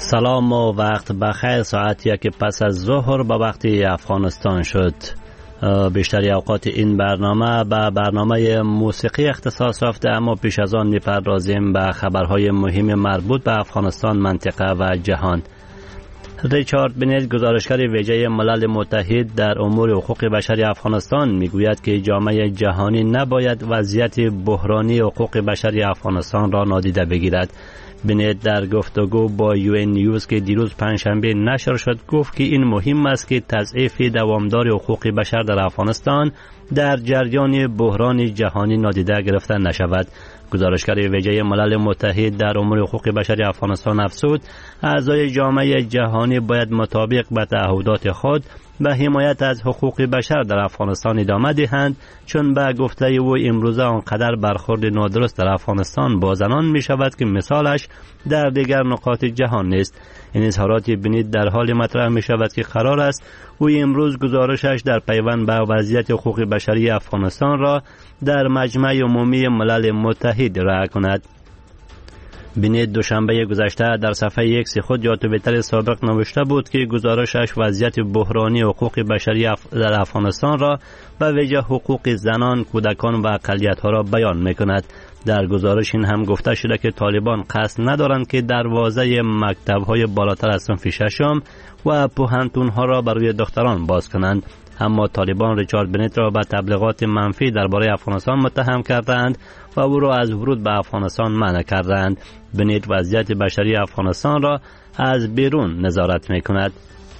سلام و وقت بخیر. ساعت 1 پس از ظهر به وقت افغانستان شد. بیشتر اوقات این برنامه به برنامه موسیقی اختصاص یافته، اما پیش از آن می‌پردازیم به خبرهای مهم مربوط به افغانستان، منطقه و جهان. ریچارد بنت، گزارشگر ویژه ملل متحد در امور حقوق بشر افغانستان، میگوید که جامعه جهانی نباید وضعیت بحرانی حقوق بشر افغانستان را نادیده بگیرد. بنت در گفتگو با UN نیوز که دیروز پنجشنبه نشر شد گفت که این مهم است که تضعیف دوامدار حقوق بشر در افغانستان در جریان بحران جهانی نادیده گرفته نشود. گزارشگر ویژه ملل متحد در امور حقوق بشر افغانستان افزود اعضای جامعه جهانی باید مطابق به تعهدات خود به حمایت از حقوق بشر در افغانستان ادامه دهند، چون به گفته او امروزه آنقدر برخورد نادرست در افغانستان با زنان می شود که مثالش در دیگر نقاط جهان نیست. این اظهارات بنت در حال مطرح می شود که قرار است او امروز گزارشش در پیوند به وضعیت حقوق بشری افغانستان را در مجمع عمومی ملل متحد رأی کند. بنت دوشنبه گذشته در صفحه ایکس خود یا توییتر سابق نوشته بود که گزارشش وضعیت بحرانی حقوق بشری در افغانستان را به ویژه حقوق زنان، کودکان و اقلیت‌ها را بیان می‌کند. در گزارش این هم گفته شده که طالبان قصد ندارند که دروازه مکتب‌های بالاتر از صنف ششم و پوهنتون‌ها را برای دختران باز کنند. اما طالبان ریچارد بنت را به تبلیغات منفی درباره افغانستان متهم کردند و او را از ورود به افغانستان منع کردند. بنت وضعیت بشری افغانستان را از بیرون نظارت می‌کند.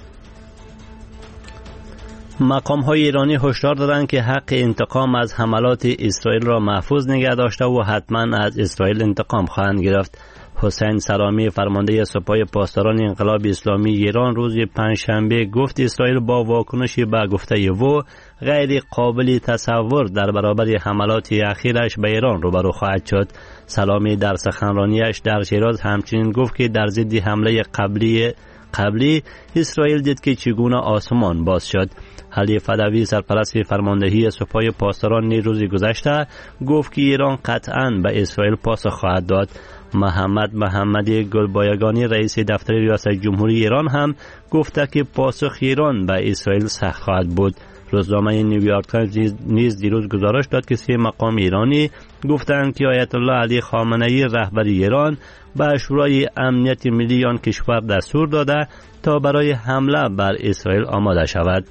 مقام‌های ایرانی هشدار دادند که حق انتقام از حملات اسرائیل را محفوظ نگه داشته و حتما از اسرائیل انتقام خواهند گرفت. حسین سلامی، فرمانده سپاه پاسداران انقلاب اسلامی ایران، روز پنجشنبه گفت اسرائیل با واکنشی به گفته او غیر قابل تصور در برابر حملات اخیرش به ایران روبرو خواهد شد. سلامی در سخنرانیش در شیراز همچنین گفت که در ضد حمله قبلی اسرائیل دید که چگونه آسمان باز شد. علی فدوی، سرپرست فرماندهی سپاه پاسداران، روز گذشته گفت که ایران قطعاً به اسرائیل پاسخ خواهد داد. محمدی گلبایگانی، رئیس دفتر ریاست جمهوری ایران، هم گفته که پاسخ ایران به اسرائیل سخت خواهد بود. روزنامه نیویورک تایمز نیز دیروز گزارش داد که 3 مقام ایرانی گفتند که آیت الله علی خامنه‌ای رهبر ایران به شورای امنیت ملی آن کشور دستور داده تا برای حمله بر اسرائیل آماده شود.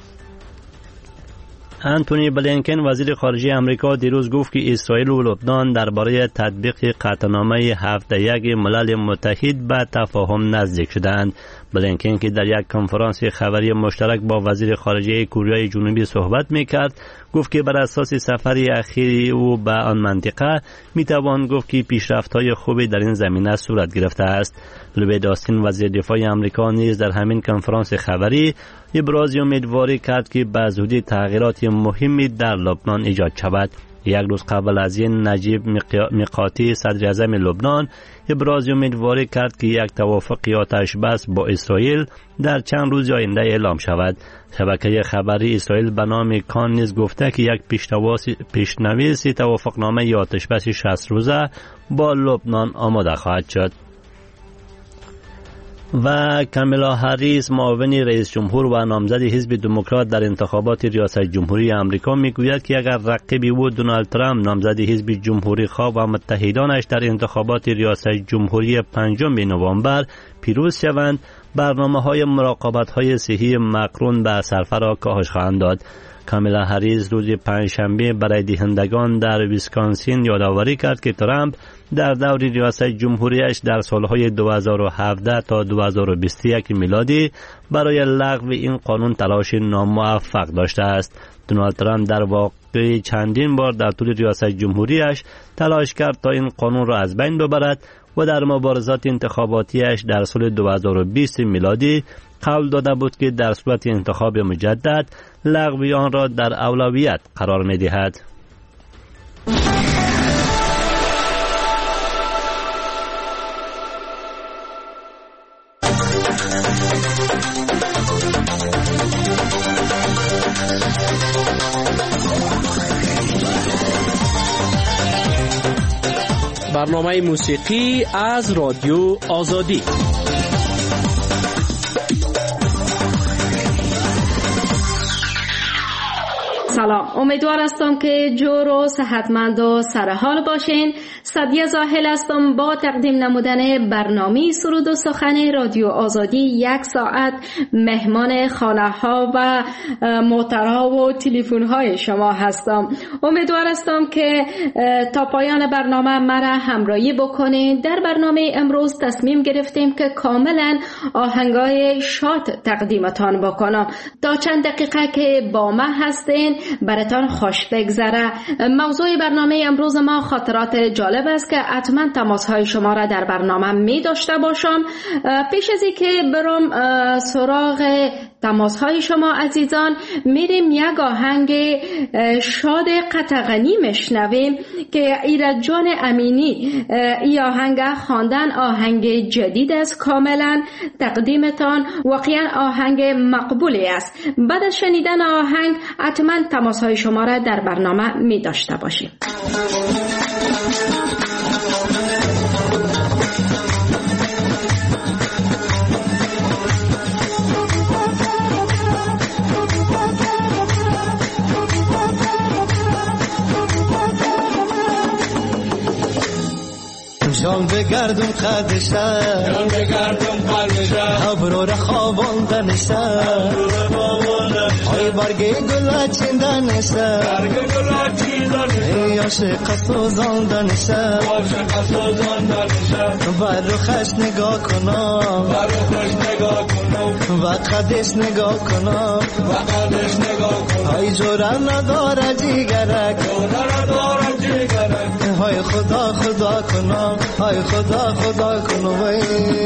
انتونی بلینکن، وزیر خارجه آمریکا، دیروز گفت که اسرائیل و لبنان درباره تطبیق قطعنامه 7-1 ملل متحد به تفاهم نزدیک شدند. بلینکن که در یک کنفرانس خبری مشترک با وزیر خارجه کره جنوبی صحبت میکرد گفت که بر اساس سفر اخیر او به آن منطقه میتوان گفت که پیشرفت‌های خوبی در این زمینه صورت گرفته است. لوید آستین، وزیر دفاع آمریکا، نیز در همین کنفرانس خبری ابراز امیدواری کرد که به زودی تغییرات مهمی در لبنان ایجاد شود. یک روز قبل از این نجیب میقاتی، صدر اعظم لبنان، ابراز امیدواری کرد که یک توافق آتش بس با اسرائیل در چند روز آینده اعلام شود. شبکه خبری اسرائیل به نام کان نیز گفته که یک پیشنویس توافقنامه آتش بس 60 روزه با لبنان آماده خواهد شد. و کامیلا هریس، معاون رئیس جمهور و نامزد حزب دموکرات در انتخابات ریاست جمهوری آمریکا، میگوید که اگر رقیبی او دونالد ترامپ، نامزد حزب جمهوری خواه و متحدانش در انتخابات ریاست جمهوری 5 نوامبر پیروز شوند، برنامه‌های مراقبت‌های صحی مقرون به سرفه را کاهش خواهند داد. کامیلا هریس روز پنجشنبه برای دهندگان در ویسکانسین یادآوری کرد که ترامپ در دور ریاست جمهوریش در سالهای 2017 تا 2021 میلادی برای لغو این قانون تلاش ناموفق داشته است. دونالد ترامپ در واقع چندین بار در طول ریاست جمهوریش تلاش کرد تا این قانون را از بین ببرد و در مبارزات انتخاباتیش در سال 2020 میلادی قول داده بود که در صورت انتخاب مجدد لغو آن را در اولویت قرار می‌دهد. برنامه موسیقی از رادیو آزادی. سلام، امیدوار هستم که جور و صحتمند و سرحال باشین. سعدیه زاهل هستم با تقدیم نمودن برنامه سرود و سخن رادیو آزادی. 1 ساعت مهمان خانه ها و موترها و تلفن های شما هستم. امیدوار هستم که تا پایان برنامه مرا همراهی بکنین. در برنامه امروز تصمیم گرفتیم که کاملا آهنگای شاد تقدیمتان بکنم. تا چند دقیقه که با ما هستین براتان خوش بگذره. موضوع برنامه امروز ما خاطرات جالب است که حتما تماس‌های شما را در برنامه می داشته باشم. پیش از اینکه برم سراغ تماس‌های شما عزیزان، میریم یک آهنگ شاد قطغنی مشنویم که ایرج جان امینی این آهنگ خواندن. آهنگ جدید است، کاملا تقدیمتان واقعا آهنگ مقبولی است. بعد از شنیدن آهنگ حتما تماس‌های شما را در برنامه می داشته باشیم. جان بگردم قدشه، جان بگردم قلبشه، ابرو را خواباندنشه، ای برگ گل چیندنشه، برگ گل چیندنشه، عاشق سوزاندنشه، عاشق سوزاندنشه، بر روخش نگاه کنم، بر روخش نگاه کنم، و قدش نگاه کنم، و قدش نگاه کنم، ای جورا نداره جیگرک، جورا نداره جیگرک، های خدا خدا کنم، های خدا خدا کنم.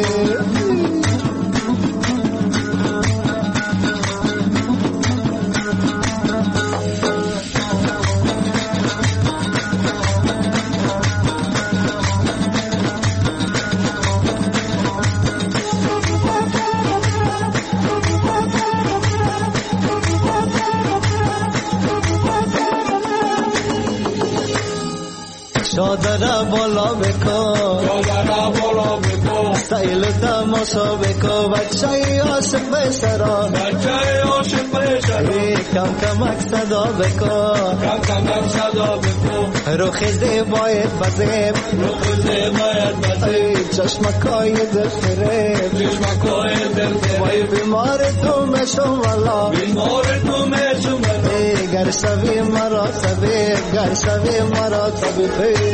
شادره بالا بکن، شادره بالا بکن، ستایل تماشا بکن، بچه عاشق بسرا، بچه عاشق بسرا، کم کمک صدا بکن، کم کمک صدا بکن، روخ زیبایت بزیب، روخ زیبایت بزیب، چشمکای دل فریب، چشمکای دل فریب، بیمار تو مشم والا، بیمار تو مشم والا، گر شوی مرا طبیب، گر شوی مرا طبیب.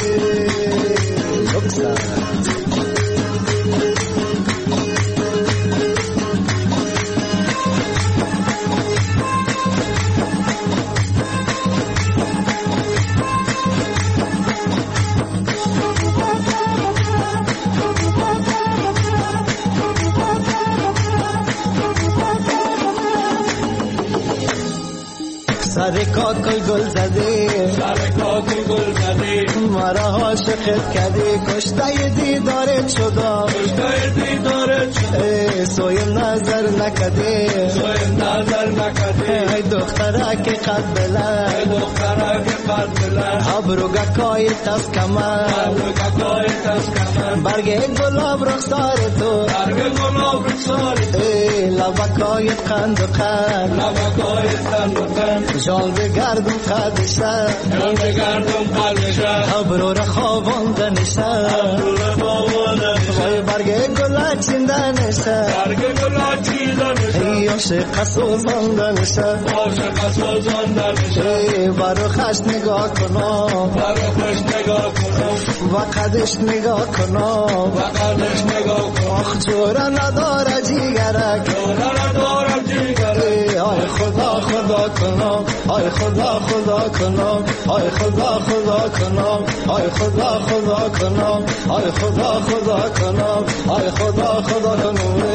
سر کاکل گل زدی، سر کاکل گل زدی، مرا عاشقت کردی، کشته دیدارت شدم، کشته دیدارت شدم، سویم نظر نکردی، سویم نظر نکردی، ای دختره که قد بلند، ای دختره که قد بلند، ابرو گکای تس کمر، ابرو گکای تس کمر، برگ گلاب رخسار تو، برگ گلاب رخسار تو، لبکای قند و قند، لبکای قند و قند، جان بگردم قدشه، جان بگردم قلبشه، ابرو را خواباندنشه، ابرو را خواباندنشه، برگ گل چیندنشه، برگ گل چیندنشه، ای عاشق سوزاندنشه، عاشق سوزاندنشه، بر روخش نگاه کنم، بر روخش نگاه کنم، و قدش نگاه کنم، و قدش نگاه کنم، آخ جورا نداره جیگرک، جورا نداره جیگرک، آی خدا خدا کنم، آی خدا خدا کنم، آی خدا خدا کنم، آی خدا خدا کنم، آی خدا خدا کنم، آی خدا خدا کنم.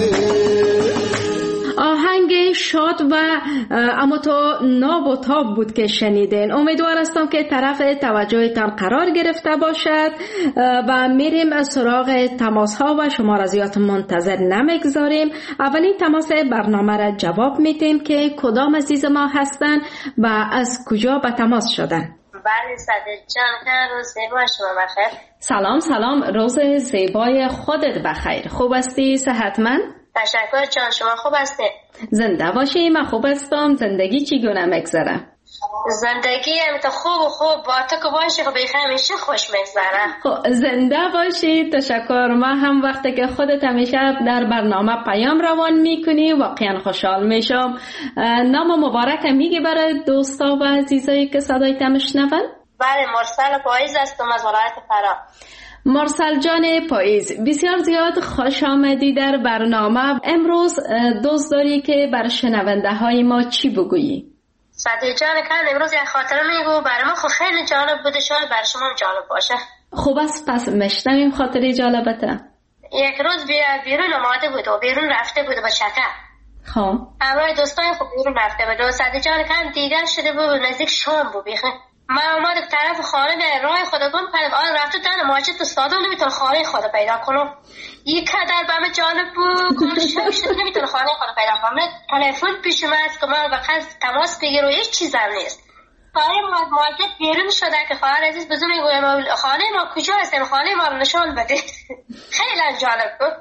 آهنگ شاد و اما تو ناب و تاب بود که شنیدین. امیدوار هستم که طرف توجهتان قرار گرفته باشد و میریم سراغ تماس ها و شما را زیاد منتظر نمیگذاریم. اولین تماس برنامه را جواب میدیم که کدام عزیز ما هستن و از کجا به تماس شدن. بله صادق جان، روز زیبا شما بخیر. سلام، روز زیبای خودت بخیر. خوب هستی؟ صحتمند؟ تشکر جان، شما خوب هستی؟ زنده باشی. من خوب هستم. زندگی چگونه میگذره؟ زندگی هم تو خوب با تو که باشی خب بیخی همیشه خوش میگذره. خب زنده باشی. تشکر. ما هم وقتی که خودت همیشه در برنامه پیام روان میکنی واقعا خوشحال میشم. نام مبارک میگی برای دوستا و عزیزایی که صدایت میشنون؟ بله، مرسل پاییز هستم از ولایت فرا. مرسل جان پاییز، بسیار زیاد خوش آمدی در برنامه. امروز دوست داری که بر شنونده های ما چی بگویی؟ صدیق جان کن امروز یک خاطره میگو برای ما خب خیلی جالب بوده، شاید برای شما هم جالب باشه. خوب است، پس مشنویم خاطره جالبته. یک روز بیرون آماده بود و بیرون رفته بود با چکر. خب همراه دوستای خب بیرون رفته بود و صدیق جان کن دیگر شده بود، نزدیک شام بود بیخه. من اومدم طرف خانه به راه خود گم کردم. آن رفته دن ماجد استادم نمیتونه خانه خود پیدا کنم. یک قدر به من جالب بود کلش شد نمیتونه خانه خود پیدا کنم. تلفن پیش من است که من وقت تماس بگیر و هیچ چیز هم نیست. خانه ماجد بیرون شده که خواهر عزیز بزن میگویم خانه ما کجا هستیم، خانه ما رو نشان بده. خیلی جالب بود.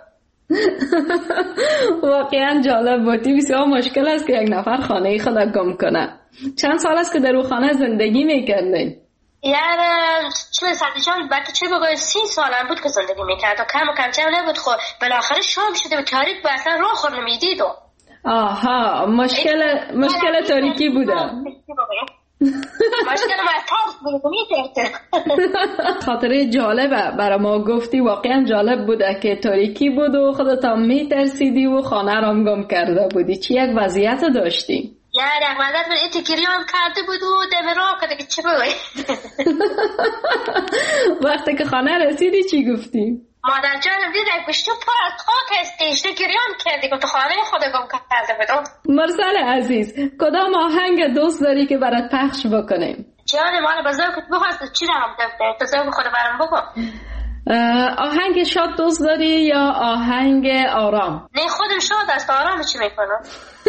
واقعا جالب بود. بسیار مشکل است که یک نفر خانه خود گم کنه. چند سال است که در اون خانه زندگی میکردین؟ یعنی چه سادجان بعد چه بگویم 30 سال هم بود که زندگی میکرد و کم نبود. خب بالاخره شام شده و تاریک به اصلا راه خور نمیدید. آها، مشکل تاریکی بوده. مشکل ترس بود. خاطره جالبه برای ما گفتی. واقعا جالب بوده که تاریکی بود و خودت هم میترسیدی و خانه را گم کرده بودی. چی یک وضعیت داشتی؟ یعنی احمدت من ایتی گریان کرده بود و دم راه کرده که چه بگوی. وقتی که خانه رسیدی چی گفتی؟ مادر جانم دید یک بشتو پر از خاک هستیش گریان کردی که تو خانه خود گم کرده بودم. مرسل عزیز، کدام آهنگ دوست داری که برات پخش بکنیم؟ جان مال بزرگت بخواست چی دارم تو زوق خود برام بگو. آهنگ شاد دوست داری یا آهنگ آرام؟ نه خودم شاد است، آرام چی میکنم.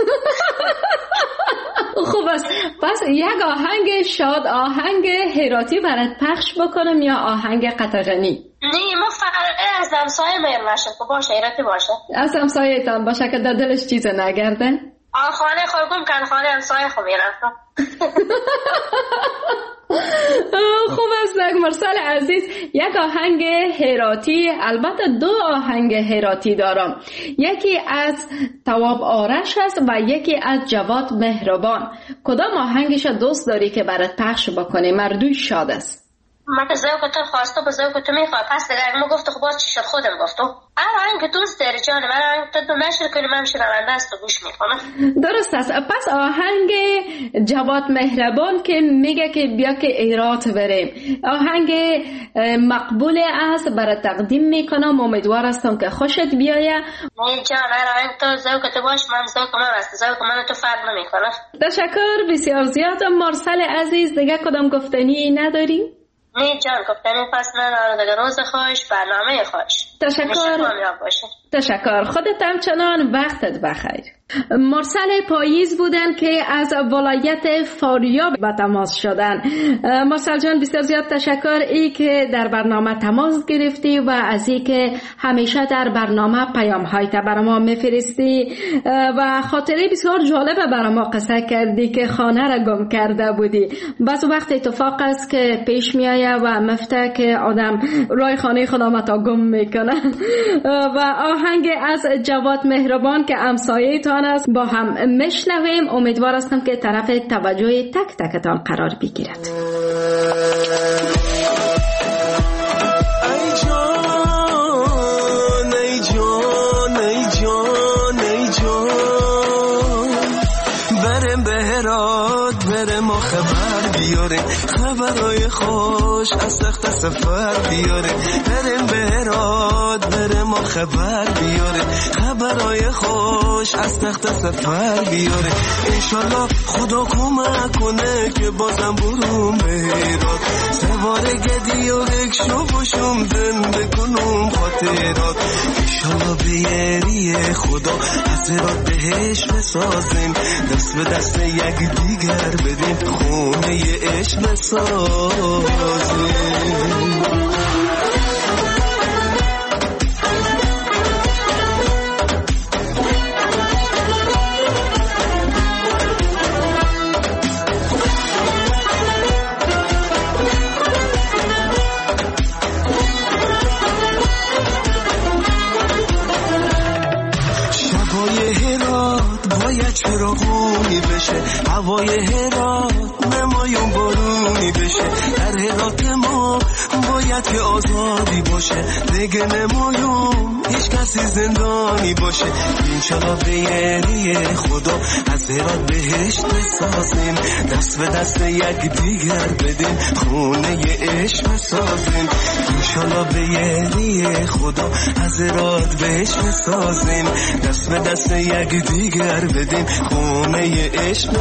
خوب است، پس یک آهنگ شاد، آهنگ هراتی برات پخش بکنم یا آهنگ قطغنی؟ نه ما فقط از همسایه میل نشه که باشه هراتی باشه. از همسایه تان باشه که در دلش چیز نگرده؟ خانه خودم کن خانه همسایه خود میرفتم. خوب است مرسل عزیز. یک آهنگ هراتی، البته 2 آهنگ هراتی دارم. یکی از تواب آرش است و یکی از جواد مهربان. کدام آهنگش دوست داری که برات پخش بکنه؟ مردوی شاد است. من که ذوق تو خواسته به ذوق تو میخواد. پس دیگه ما گفت خب باز چی شد خودم گفتم. آهنگ دوست داری جان من، آهنگ تو نشر کنی من شنونده است و گوش میکنم. درست است. پس آهنگ جواد مهربان که میگه که بیا که ایرات بریم، آهنگ مقبول است، برای تقدیم میکنم. امیدوار هستم که خوشت بیایه. نه جان آهنگ تو ذوق تو باش، من ذوق من است، ذوق من تو فرق نمیکنه. تشکر بسیار زیاد مرسل عزیز. دیگه کدام گفتنی نداری؟ نه جان گفتنی پس نداره دیگه. روز خوش، برنامه خوش. تشکر. خودت همچنان وقتت بخیر. مرسل پاییز بودن که از ولایت فاریاب به تماس شدن. مرسل جان بسیار زیاد تشکر ای که در برنامه تماس گرفتی و از ای که همیشه در برنامه پیام هایت برای ما میفرستی و خاطره بسیار جالبه برای ما قصه کردی که خانه را گم کرده بودی. بس وقت اتفاق است که پیش میایه و مفته که آدم رای خانه خودم تا گم میکنه. و آهنگ از جواد مهربان که همسایه تان است با هم مشنویم. امیدوار هستم که طرف توجه تک تکتان قرار بگیرد. ای جان ای جان ای جان ای جان برم به هرات برم و خبر بیاره، خبرای خوش از تخت سفر بیاره. برم به هرات برم و خبر بیاره، خبرای خوش از تخت سفر بیاره. انشالله خدا کمک کنه که بازم برم به هرات، سوار گدی و رکشو باشم زنده کنم خاطرات. انشالله بیاری خدا از هرات بهش بسازیم، دست به دست یک دیگر بدیم خونه عشق بسازیم. هرات باید چراغونی بشه، هوای هرات نمایون بارونی بشه. در هرات ما باید که آزادی باشه، دیگه نمایون هیچ کسی زندانی باشه. انشالله به یاری خدا از هرات بهشت بسازیم، دست به دست یک دیگر بدیم، خونه عشق بسازیم. انشالله به یاری خدا از هرات بهشت بسازیم، دست به دست یک دیگر بدیم، خونه عشق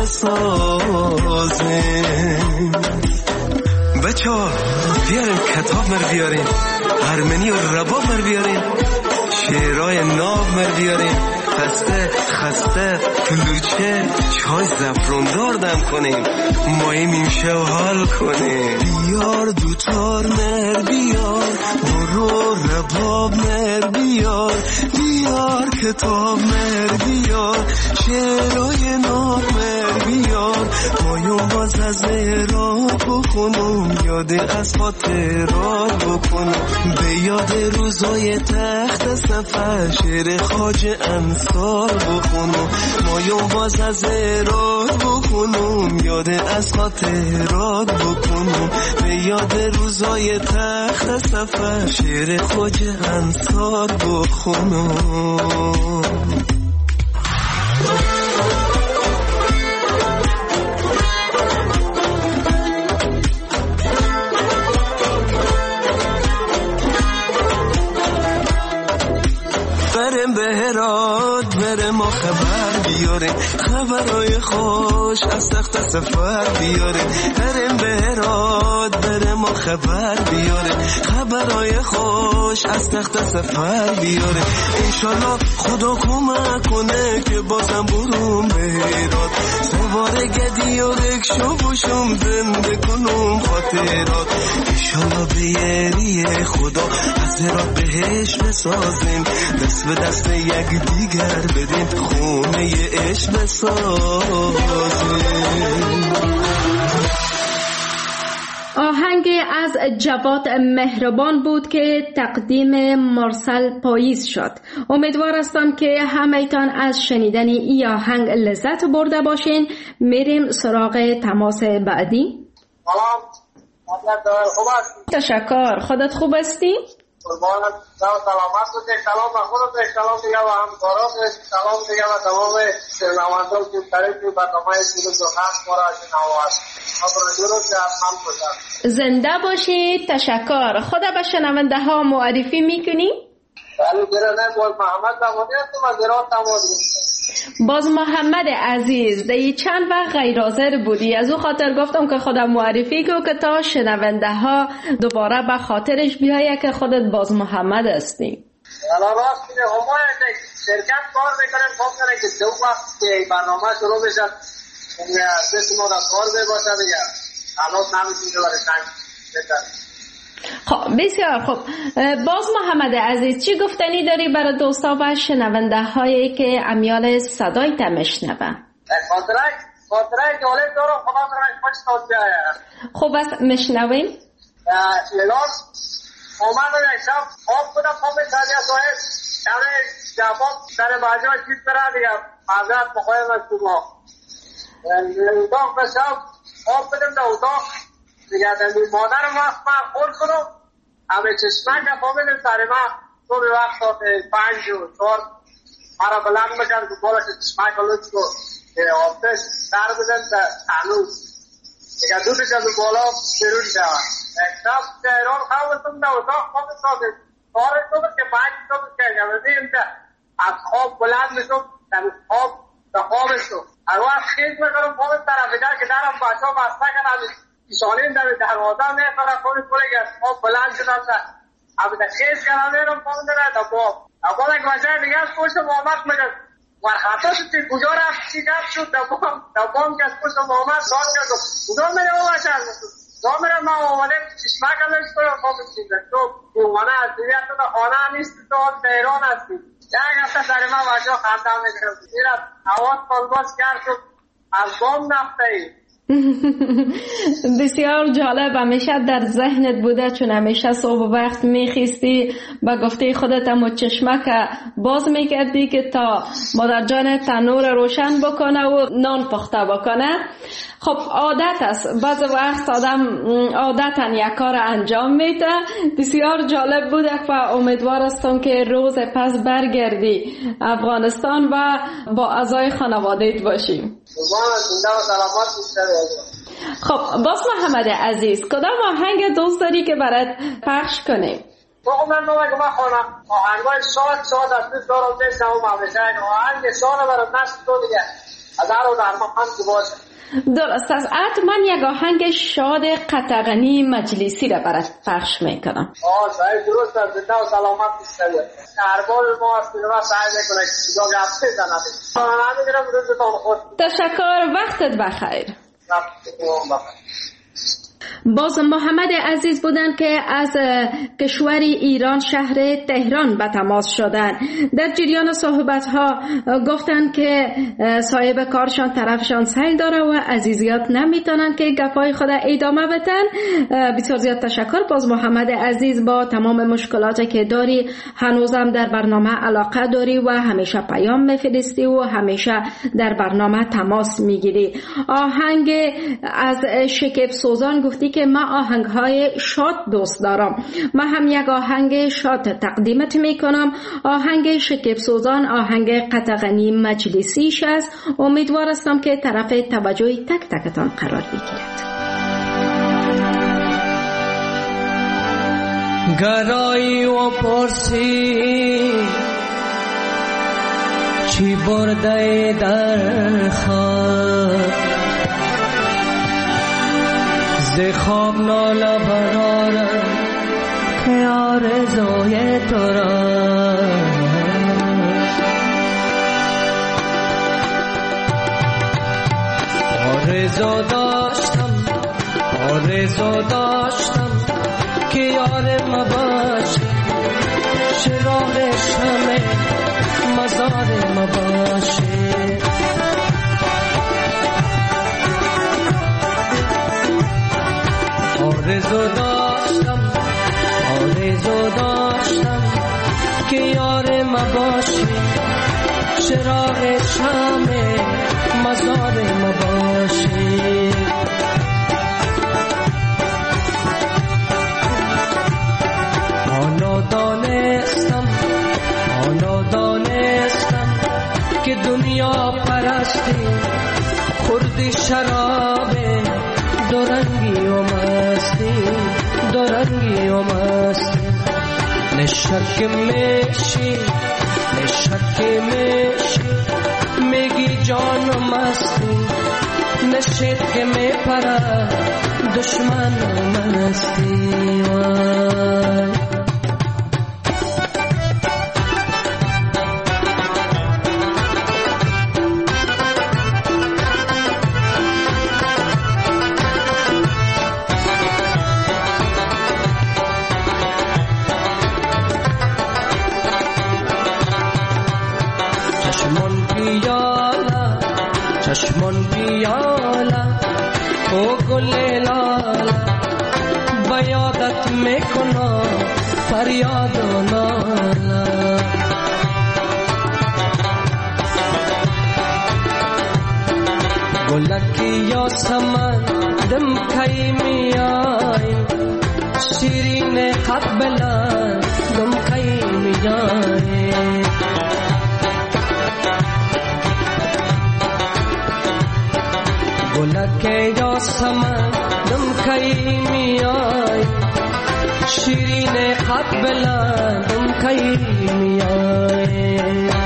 بسازیم. بچه‌ها بیاریم کتاب مر بیاریم، ارمنی و رباب مر بیاریم، شعرهای ناب مر بیاریم، خسته کلوچه چای زفروندار دم کنیم، ماییم شو حال کنیم. بیار دوتار مر بیار، برو رباب مر بیار، بیار کتاب مر بیار، شعرهای ناب مر بیار. مایون باز از هرات بخونم، یاد از خاطرات بکنم، به یاد روزای تخت سفر شعر خواجه انصار بخونم. مایون باز از هرات بخونم، یاد از خاطرات بکنم، به یاد روزای تخت سفر شعر خواجه انصار بخونم. بریم به هرات بریم ما خبر بیاریم، خبرهای خوش از تخت سفر بیاریم. بریم به هرات بریم ما خبر بیاریم، خبرهای خوش از تخت سفر بیاریم. انشالله خدا کمک کنه که بازم برم به هرات، سوار گدی و رکشو باشم زنده کنم خاطرات. انشالله به یاری خدا از هرات بهش بسازیم، دست به دست یک دیگر بدیم، خونه عشق بسازیم. آهنگ از جواد مهربان بود که تقدیم مارسل پاییز شد. امیدوار هستم که همه‌تان از شنیدن این آهنگ لذت برده باشین. میریم سراغ تماس بعدی. تشکر. خودت خوب هستی؟ قربانت سلامت باشی. سلام به خودت، سلام دیگه و همکارات، سلام دیگه و تمام شنوندگان که طریق برنامه سیروس و خاص ما را شنوند. زنده باشی. تشکر. خدا به شنونده ها معرفی میکنی؟ بله گرانه. باز محمد زمانی هستم از ایران تماس. باز محمد عزیز دی چند وقت غیر حاضر بودی، از او خاطر گفتم که خدا معرفی کو که تا شنونده ها دوباره به خاطرش بیایی که خودت باز محمد هستی. الان راست میگه همه شرکت کار میکنن، فکر که دو وقت که برنامه شروع بشه دست ما را کار بباشه دیگه الان نمیتونی برای تنگ بکنی. خب بسیار خوب. باز محمد عزیز چی گفتنی داری برای دوستا و شنونده هایی که امیال صدای تا میشنون؟ خاطره جالب دارم، خدا برای خوش توصیه. خوب است میشنویم. ایران اومدم یک شب خواب بودم، خواب سالیه صاحب شبه جواب در باجا چیز برا دیگه معذرت بخواهیم از شما. اتاق به شب خواب بودم در اتاق دیگه دمی مادرم وقت من خور کنم همه چشمه که فامیدم سر من صبح وقت ساعت 5 و 4 مرا بلند بکن که بالا که چشمه که لطف کو آتش در بزن در تنوز دیگه دو دیگه دو بالا شروع شود. یک شب که ایران خوابتم در اتاق خواب ساعت 4 صبح که 5 صبح که گمدیم که از خواب بلند میشم در خواب در خوابش شد. هر وقت خیز میکنم خواب طرف دیگر که درم بچه ها بسته کنم ایشانین در دروازه میخوره خوبی پولی که خواب بلند شدم تا ابی در خیز کنم میرم خواب در باب اول یک وجه دیگه از پشت محمد میگن ورخطا شد که کجا رفت چی گفت شد در بام که از پشت محمد ساد کرد کجا میره او بچه کجا میره ما آمدیم چشمه کنش کنم خواب چیزه تو اومانه از دیگه تو در خانه نیست تو ایران هستی یک هفته سر ما بچه ها خنده میکنم میرم حواس پالباز کرد شد از بام نفته ای بسیار جالب، همیشه در ذهنت بوده چون همیشه صبح وقت میخیستی با گفته خودت هم چشمک باز میکردی که تا مادر جان تنور روشن بکنه و نان پخته بکنه. خب عادت است، بعض وقت آدم عادتا یک کار انجام میده. بسیار جالب بوده و امیدوار هستم که روز پس برگردی افغانستان و با اعضای خانواده‌ات باشی. خب باز محمد عزیز، کدام آهنگ دوست داری که برات پخش کنیم؟ من خونم آهنگای شاد از دوست دارم بشنم و آهنگ شاد برای نشت تو دیگه از هر رو در من که باشه. درست است. من یک آهنگ شاد قطغنی مجلسی را برات پخش میکنم. صحیح، درست است. زنده و سلامت باشید. هربار ما است که ما سعی میکنیم که جا گپ بزنیم. من میگم روزتون خوش. تشکر، وقتت بخیر. باز محمد عزیز بودند که از کشور ایران شهر تهران به تماس شدند. در جریان صحبت ها گفتند که صاحب کارشان طرفشان سیل داره و عزیزیات نمیتونن که گپای خود ادامه بدن. بسیار زیاد تشکر. باز محمد عزیز، با تمام مشکلاتی که داری هنوزم در برنامه علاقه داری و همیشه پیام میفرستی و همیشه در برنامه تماس میگیری. آهنگ از شکیب سوزان گفتی که من آهنگ‌های شاد دوست دارم. من هم یک آهنگ شاد تقدیمت میکنم. آهنگ شکیب سوزان آهنگ قطغنی مجلسیش است. امیدوار هستم که طرف توجه تک تکتان قرار بگیرد. گرایی و پرسی چی برده در خواب، ز خواب ناله برارم که آرزوی تو را. آرزو داشتم که یار ما باشی، چراغ شمع مزار ما باشی. آرزو داشتم که یار ما باشی، چراغ شمع مزار ما باشی. حالا دانستم که دنیا پرستی خوردی شراب دورنگی و مستی. نشک میشی میگی جان و مستی، نشید که میپره دشمن و مستی. چشمون پیالا او گل لالا، بیادت میکنم فریاد و نالا. گلکی یا سمن دم کی میای، شیرین قبلا دم کی میای. گلک یا سمن دم کی میای، شیرین قبلا دم کی میای.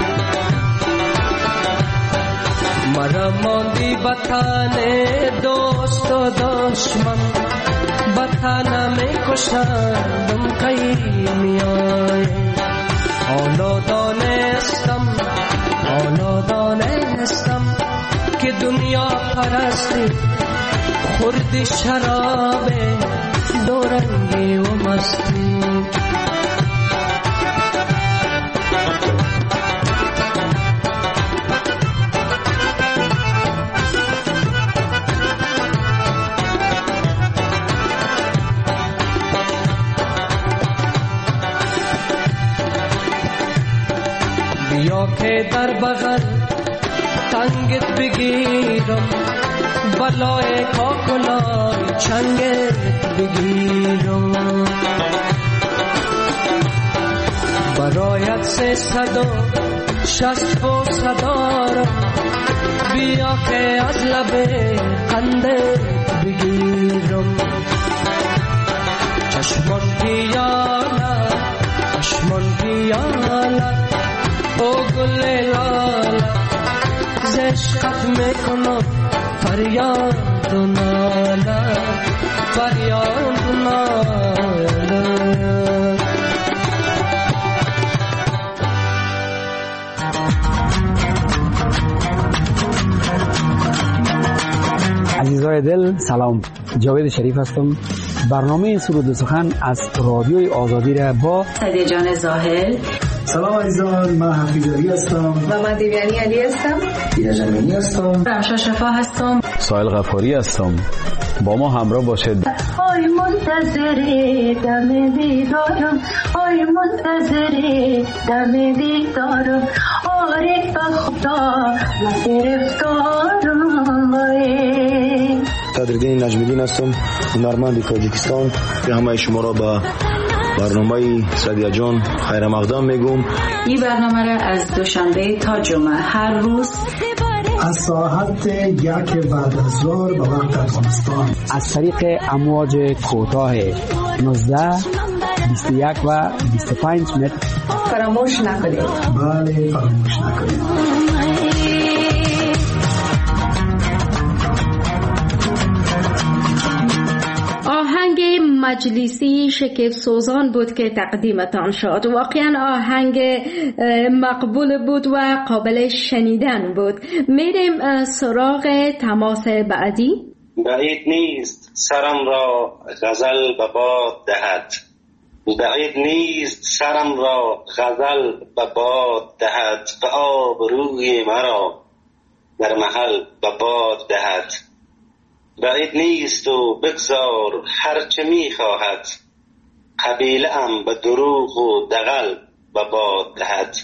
مرا ماندی بطانه دوست و دشمن، بطانه می کشن دم کی میای. حالا دانستم که دنیا پرستی خوردی شراب دورنگی و مستی. در بغل تنگت بگیرم، بلای کاکلای چنگت بگیرم. برایت 360 و صدارم، بیا که از لب قندت بگیرم. چشمان پیاله چشمان پیاله او گل لاله، ز عشقت میکنم فریاد و ناله، فریاد و ناله. عزیزای دل سلام، جاوید شریف هستم. برنامه سرود و سخن از رادیوی آزادی را با سعدیه جان زاهل. سلام عزیزان، من حفیظ علی هستم. و من دیویانی علی هستم. دینا جمعی هستم. رمشا شفا هستم. سایل غفاری هستم. با ما همراه باشید. آی منتظر دم دیدارم، آی منتظر دم دیدارم، آره با خدا من گرفتارم. صدرالدین نجم‌الدین هستم، هنرمند تاجیکستان. به همه شما را با برنامه سعدیه جان خیر مقدم میگم. این برنامه را از دوشنبه تا جمعه هر روز از ساعت 1 بعد از ظهر به وقت افغانستان از طریق امواج کوتاه 19 21 و 25 متر فراموش نکنید. بله فراموش نکنید. آهنگ مجلسی شکیب سوزان بود که تقدیمتان شد. واقعا آهنگ مقبول بود و قابل شنیدن بود. میریم سراغ تماس بعدی. بعید نیست سرم را غزل به باد دهد، بعید نیست سرم را غزل به باد دهد، به آب روی مرا در محل به باد دهد. بعید نیست و بگذار هرچه می خواهد، قبیله ام به دروغ و دغل به باد دهد.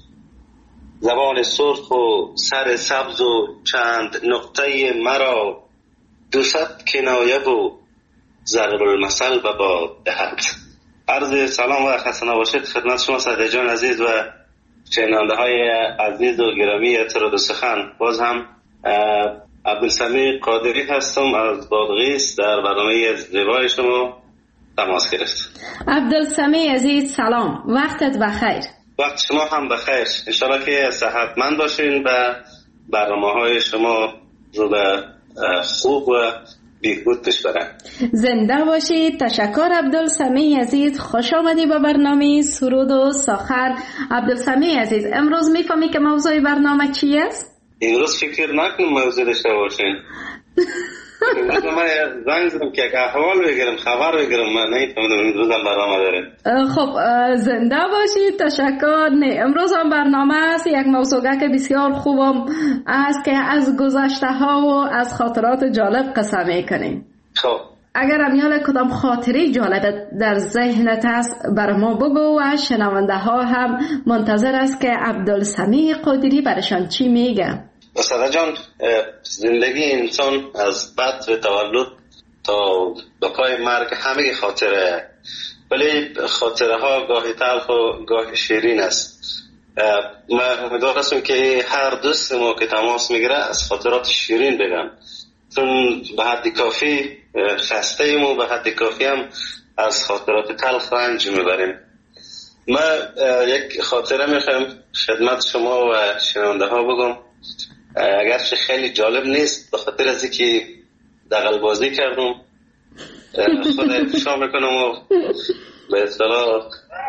زبان سرخ و سر سبز و چند نقطه مرا، 200 کنایه و ضرب المثل به باد دهد. عرض سلام و خسته نباشید خدمت شما سعدیه جان عزیز و شنونده های عزیز و گرامی سرود و سخن. باز هم عبدالسمیع قادری هستم از بادغیس در برنامه زیبای شما تماس گرفت. عبدالسمیع عزیز سلام، وقتت بخیر. وقت شما هم بخیر، انشالله که صحتمند باشین و برنامه های شما رو به خوب و بیهود پیش برن. زنده باشید. تشکر عبدالسمیع عزیز، خوش آمدی به برنامه سرود و سخن. عبدالسمیع عزیز امروز میفهمی که موضوع برنامه چی است؟ امروز فکر نکنم موضوع داشته باشین. امروز من زنگ زدم که احوال بگیرم، خبر بگیرم، من نمی‌فهمیدم امروز هم برنامه داره. خب زنده باشید. تشکر. نه امروز هم برنامه است، یک موضوع که بسیار خوبم است که از گذشته ها و از خاطرات جالب قصه میکنیم. خب اگر امیال کدام خاطره جالب در ذهنت است بر ما بگو و شنونده ها هم منتظر است که عبدالسمیع قادری برشان چی میگه. سعدیه جان، زندگی انسان از بعد و تولد تا به پای مرگ همه خاطره، ولی خاطره ها گاهی تلخ و گاهی شیرین است. من امیدوار هستم که هر دوست ما که تماس میگیره از خاطرات شیرین بگم، چون به حد کافی خسته ایم و به حد کافی هم از خاطرات تلخ رنج میبریم. من یک خاطره میخوام خدمت شما و شنونده ها بگم، اگرچه خیلی جالب نیست به خاطر از اینکه دغل بازی کردم خود افشا میکنم و به اصطلاح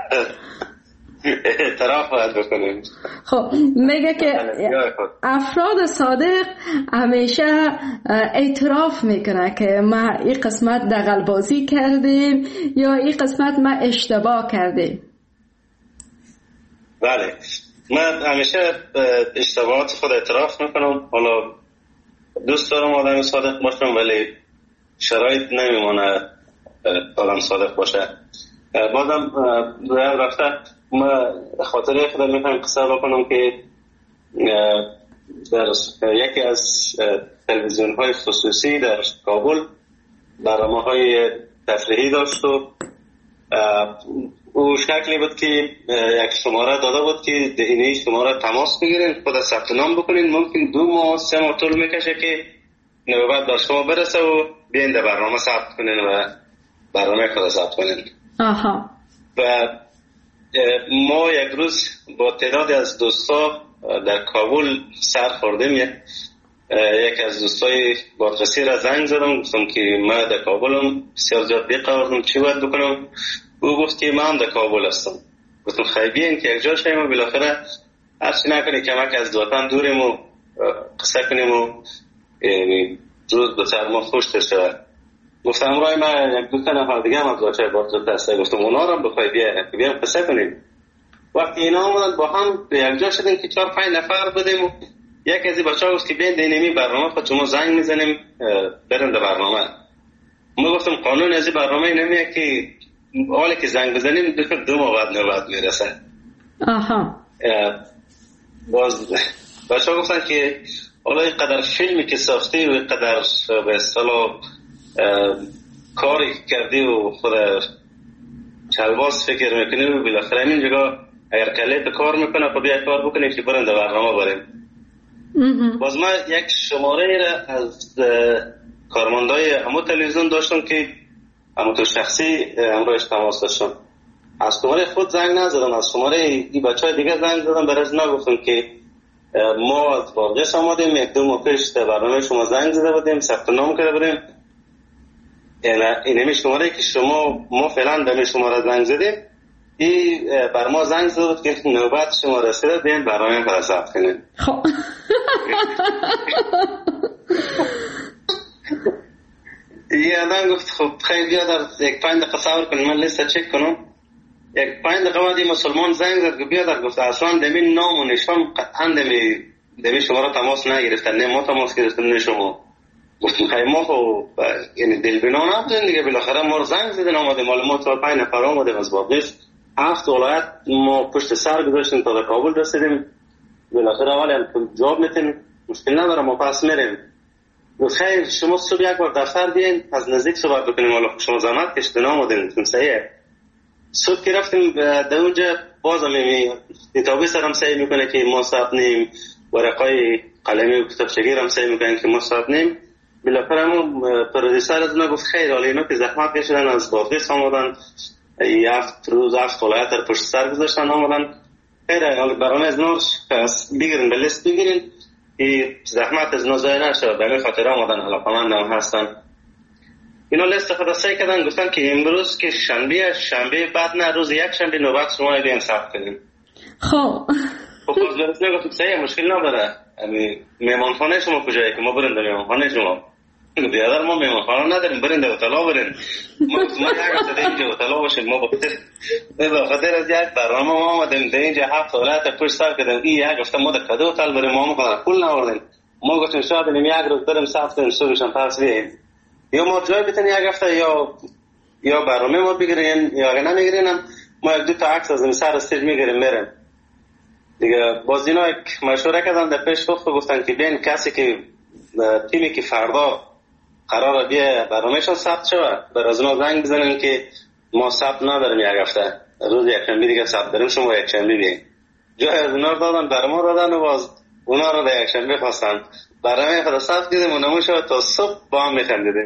اعتراف باید بکنیم. خب میگه که افراد صادق همیشه اعتراف میکنه که ما این قسمت دغل بازی کردیم یا این قسمت ما اشتباه کردیم. بله، من همیشه اشتباهات خود اعتراف میکنم. حالا دوست دارم آدم صادق باشم ولی شرایط نمیمونه آدم صادق باشه. بازم روی رفته ما خاطره خودم میخوام قصه بکنم که در یکی از تلویزیون های خصوصی در کابل برنامه های تفریحی داشت و او شکلی بود که یک شماره داده بود که اینه شماره تماس بگیرین، خود ثبت نام بکنین، ممکن 2 ماه 3 ماه طول میکشه که نوبت در شما برسه و بیاین در برنامه ثبت کنین و برنامه خود ثبت کنین. آها. و ما یک روز با تعدادی از دوستا در کابل سر خوردیم. یک از دوستای بادرسی را زنگ زدم، گفتم که من در کابلم، بسیار زیاد بی‌قرارم، چی باید بکنم؟ او گفت که من در کابل هستم. گفتم خیلی بیاین که یک جا شیم و بالاخره هرچی نکنی کمک از وطن دوریم و قصه کنیم و روز به سر ما خوش شد. گفتم امروز من یک 2 نفر دیگه هم از بچه بادرست هسته، گفتم اونا رو بخوای بیایم قصه کنیم. وقتی اینا آمدن با هم یک جا شدیم که 4-5 نفر بودیم و یک از این بچه ها گفت که بیاین دینمی برنامه خود شما زنگ میزنیم برن در برنامه. ما گفتم قانون از این برنامه نمیه که حالی که زنگ بزنیم 2 ماه بعد نوبت میرسه. آها. باز بچه ها گفتن که حالا اینقدر فیلمی که ساختی و اینقدر به اصطلاح کاری کردی و خود چلباز فکر میکنی و بالاخره این جگه اگر کلیت کار میکنه خب یک کار بکنیم که برن در برنامه بریم. باز ما یک شماره را از کارمندای همو تلویزیون داشتم که همو تو شخصی امروز تماس داشتم. از شماره خود زنگ نزدم، از شماره این بچه های دیگه زنگ زدم، برای نگفتم که ما از بادغیس آمدیم، 1-2 ماه پیش در برنامه شما زنگ زده بودیم، ثبت نام کرده بودیم. اینمی شماره که ما فعلا به شماره زنگ زدیم، این بر ما زنگ زده بود که نوبت شما رسیده بیاین برنامه پر ثبت کنیم. خب یه آدم گفت خب خیلی بیا در 1-5 دقیقه صبر کنیم من لیست چک کنم. 1-5 دقیقه بعد مسلمان زنگ زد که بیا در گفت اصلا دمی نام و نشان قطعا دمی شما را تماس نگرفتن، نه ما تماس گرفتیم نه شما. گفتم خیلی ما خب یعنی دلبنا نبودیم دیگه، بالاخره ما رو زنگ زدن آمدیم، حالا ما 4-5 نفر آمدیم از بادغیس 7 ولایت ما پشت سر گذاشتیم تا در کابل رسیدیم. بالاخره حالا هم جواب میتیم، مشکل نداره ما پس میریم. گفت خیر شما صبح یک بار دفتر بیاین از نزدیک صحبت بکنیم، حالا شما زحمت کشیدین آمدین. گفتم صحیحه. صبح که رفتیم در اونجا بازم اتابیس هم سعی میکنه که ما ثبت نیم، ورقای قلمی و کتابچگی هم سعی میکنن که ما ثبت نیم. بالاخره هم پرودیسر از ما گفت خیر حالا اینا که زحمت کشیدن از بادغیس آمدن، 7 روز 7 ولایت در پشت سر گذاشتن آمدن، خیره حالا برنامه از نور بگیرین به لیست بگیرین که زحمت از نوزای نشد، به همین خاطر آمدن علاقمند هم هستن. اینا لیست خود سعی کردن، گفتن که امروز که شنبه بعد نه روز یک شنبه نوبت شما بیان ثبت کنیم. خب باز برسه گفتم صحیح مشکل نداره، مهمان خانه شما کجایی که ما بریم در مهمان خانه شما؟ بیادر ما مهمان خانه نداریم، بریم در اتلا بریم. ما یک هفته در اینجا اتلا باشیم، ما بخاطر از یک برنامه ما آمدیم در اینجا 7 ولایت پشت سر کردیم، این یک هفته ما در کدو اتل بریم، ما مخواهد پول نوردیم. ما گفتیم شاید این یک روز بریم ثبت کنیم صبحشان پس بیاییم، یا ما جای بتونیم یک هفته یا برنامه ما بگیرین یا اگه نمیگیرین ما 1-2 تا عکس از این سر استیج میگیریم میریم دیگه. باز اینا یک مشوره کردن در پیش گفتن که بین کسی که تیمی که فردا قراره بیا برنامهشان ثبت شود بر از ما زنگ بزنن که ما ثبت نداریم یک هفته، روز یکشنبه دیگه ثبت داریم شما یکشنبه بیاین. جای از اونا رو دادن بر ما دادن و باز اونا رو در یکشنبه خواستن برنامه خود ثبت دیدیم و نموشه تا صبح با هم میخندیدیم.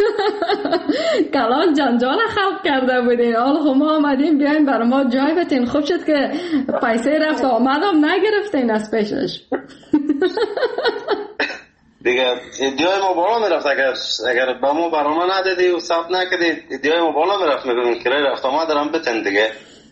کلان جنجال خلق کرده بودین، حالا ما آمدیم بیاین برای ما جای بتین. خوب شد که پیسه رفت آمدم نگرفتین از پیشش. دیگه ایدیای ما بالا میرفت، اگر با ما برنامه ندادی و ثبت نکردی ایدیای ما بالا میرفت، میگم که رفت آمد دارم بتن دیگه.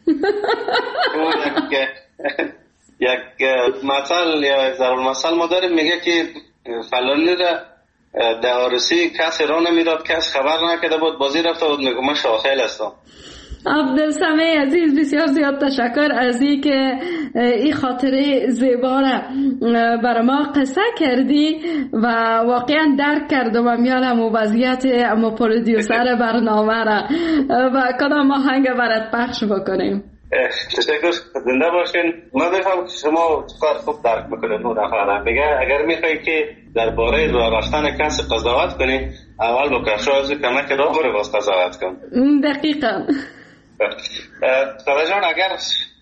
یک مثل یا یک ضرب المثل ما داریم میگه که فلانی را در عروسی کسی را نمیداد، کس خبر نکرده بود، بازی رفته بود، میگم من شاخیل هستم. عبدالسمیع عزیز بسیار زیاد تشکر از این که این خاطره زیبا را برای ما قصه کردی و واقعا درک کردم و میانم و وضعیت اما پرودیوسر برنامه را و کدام آهنگ برات پخش بکنیم. تشکر، زنده باشین. من می‌فهمم شما کار خوب درک میکنید. اون نفرم میگه اگر میخوایی که درباره راه رفتن کسی قضاوت کنی، اول با کفشای کمک راه برو باز قضاوت کن. دقیقاً. خدا جان، اگر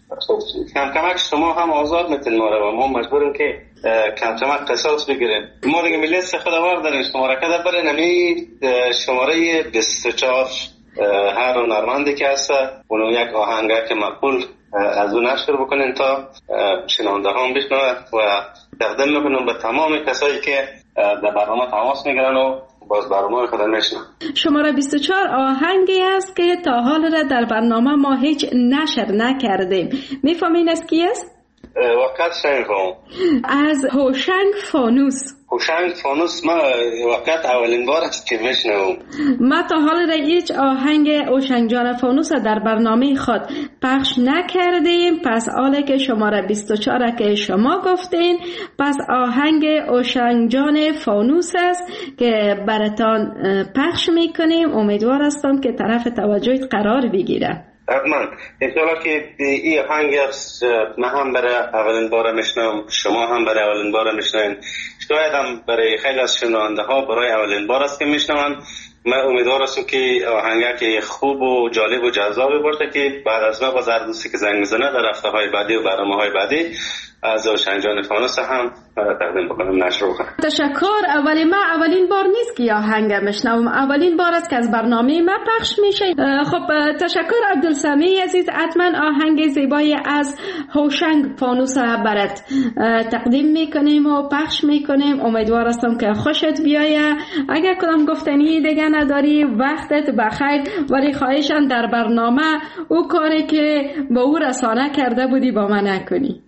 کمک شما هم آزاد میتونید ما رو، ما مجبوریم که کمک قصاص بگیریم. ما دیگه ملیت سخدوار داریم، شماره کده برای نمی شماره 24 هر هنرمندی که هست اونو یک آهنگه که مقبول از اون نشر بکنین تا شنونده هم بشنوه و تقدیم میکنم به تمام کسایی که در برنامه تماس میگیرن و باز برنامه خود میشنن. شماره 24 آهنگی است که تا حال را در برنامه ما هیچ نشر نکردیم. میفهمین از کی است؟ وقت شنفهم از هوشنگ فانوس. هوشنگ فانوس ما وقت اولین بار است که میشنوم. ما تا حال را هیچ آهنگ هوشنگ جان فانوس در برنامه خود پخش نکردیم. پس حالا که شماره 24 که شما گفتین، پس آهنگ هوشنگ جان فانوس است که براتان پخش میکنیم. امیدوار هستم که طرف توجهت قرار بگیره. حتما انشاءالله که این آهنگ من هم برای اولین بار میشنم، شما هم برای اولین بار میشنین، شاید هم برای خیلی از شنونده ها برای اولین بار است که میشنون. من امیدوار هستم که آهنگ که خوب و جالب و جذاب باشه که بعد از ما با زردوستی که زنگ میزنه در هفته های بعدی و برنامه های بعدی از هوشنگ جان فانوس هم تقدیم بکنم، نشر بکنم. تشکر. اولین بار نیست که آهنگ میشنوم، اولین بار است که از برنامه ما پخش میشه. خب تشکر عبدالسمیع عزیز. حتما آهنگ زیبایی از هوشنگ فانوس برات تقدیم میکنیم و پخش میکنیم. امیدوار هستم که خوشت بیایه. اگر کدام گفتنی دیگه نداری وقتت بخیر، ولی خواهشم در برنامه او کاری که با او رسانه کرده بودی با من نکنی.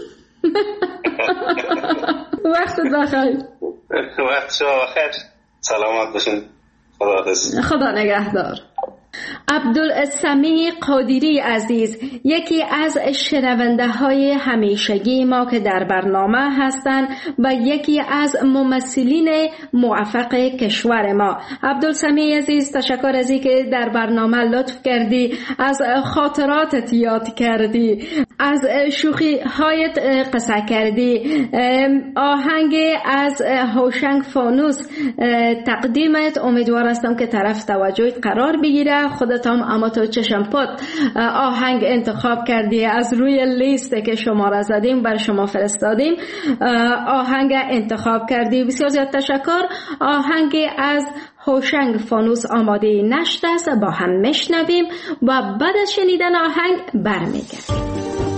وقتت بخیر. وقت شما بخیر. سلامت باشین. خدا نگهدار. عبدالسمیع قادری عزیز، یکی از شنونده های همیشگی ما که در برنامه هستند و یکی از ممثلین موفق کشور ما. عبدالسمیع عزیز، تشکر از اینکه در برنامه لطف کردی، از خاطراتت یاد کردی، از شوخی هایت قصه کردی. آهنگ از هوشنگ فانوس تقدیمت، امیدوار هستم که طرف توجهت قرار بگیره. خودت هم اما تو چشم پات آهنگ انتخاب کردی، از روی لیست که شما را زدیم بر شما فرستادیم آهنگ انتخاب کردی. بسیار زیاد تشکر. آهنگ از هوشنگ فانوس آماده نشده است، با هم میشنویم و بعد از شنیدن آهنگ برمیگردیم.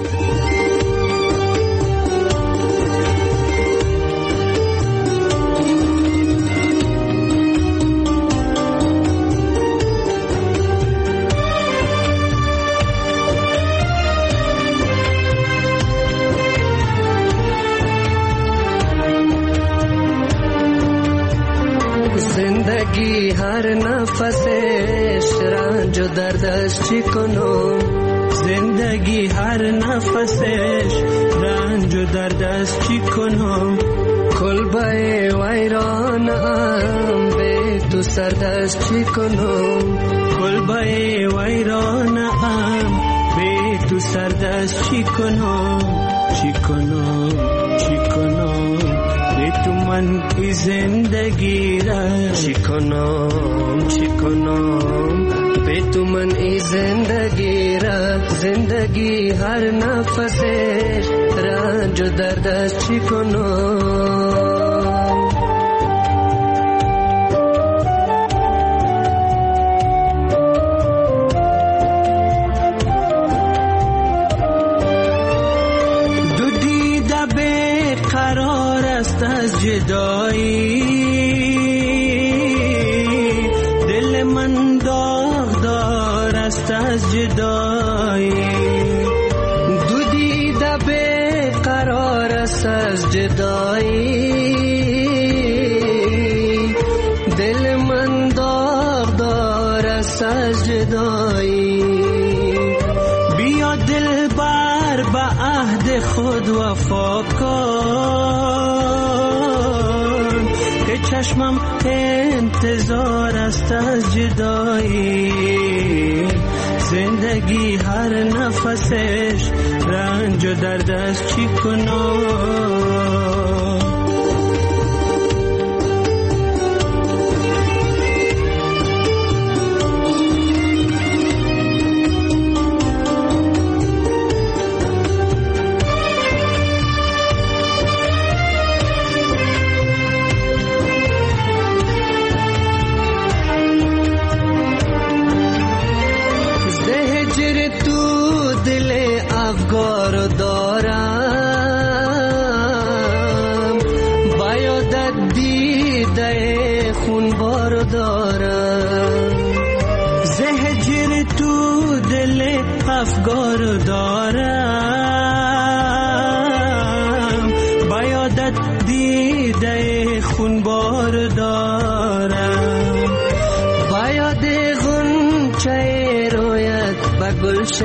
زندگی هر نفسش رنج و دردش چی کنم، زندگی هر نفسش رنج و دردش چی کنم، کلبه ویرانم به تو سردش چی کنم، کلبه ویرانم به تو سردش چی کنم، چی کنم چی کنم به تو من ای زندگی را، چی کنم چی کنم به تو من ای زندگی را، زندگی هر نفسش رنج و دردش چی کنم. از جدایی دل من داغدار است از جدایی، دو دیده به قرار است از جدایی، دل من داغدار است از جدایی، بیا دل بر به عهد خود وفا کن، چشمم انتظار است از جدایی، زندگی هر نفسش رنج و درد است چی کنم. افگار دارم بیادت دیده خونبار دارم بیاد غنچه رویت به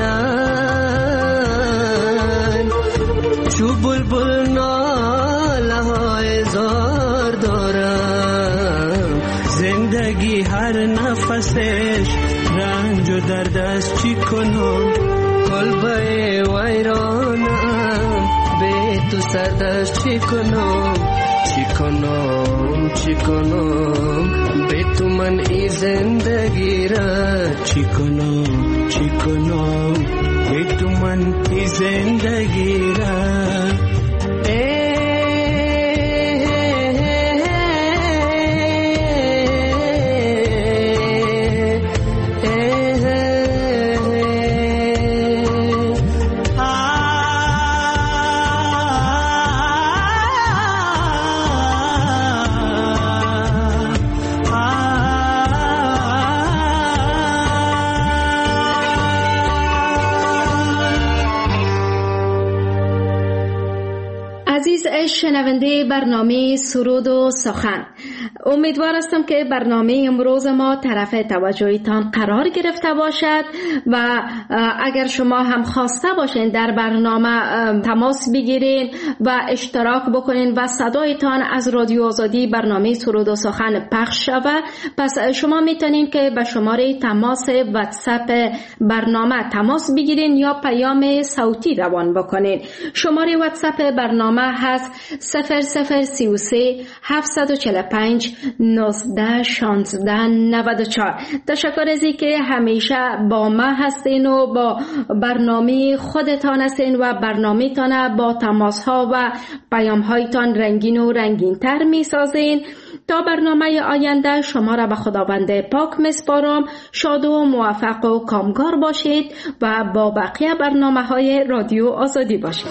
گلشن چو بلبل ناله های زار دارم زندگی هر نفسش رنج و درد است چی کنم قلبه ویرانم به تو سردش چی کنم چی کنم چی کنم به تو من ای زندگی را چی کنم چی کنم به تو من ای زندگی را شنونده برنامه سرود و سخن، امیدوار هستم که برنامه امروز ما طرف توجهتان قرار گرفته باشد و اگر شما هم خواسته باشین در برنامه تماس بگیرین و اشتراک بکنین و صدایتان از رادیو آزادی برنامه سرود و سخن پخش شود، پس شما میتونین که به شماره تماس واتساپ برنامه تماس بگیرین یا پیام صوتی روان بکنین. شماره واتساپ برنامه هست 0033 745 19 16 94. تشکر از اینکه همیشه با ما هستین و با برنامه خودتان هستین و برنامه تان با تماس ها و پیام هایتان رنگین و رنگین تر می سازین. تا برنامه آینده شما را به خداوند پاک میسپارم. شاد و موفق و کامگار باشید و با بقیه برنامه های رادیو آزادی باشید.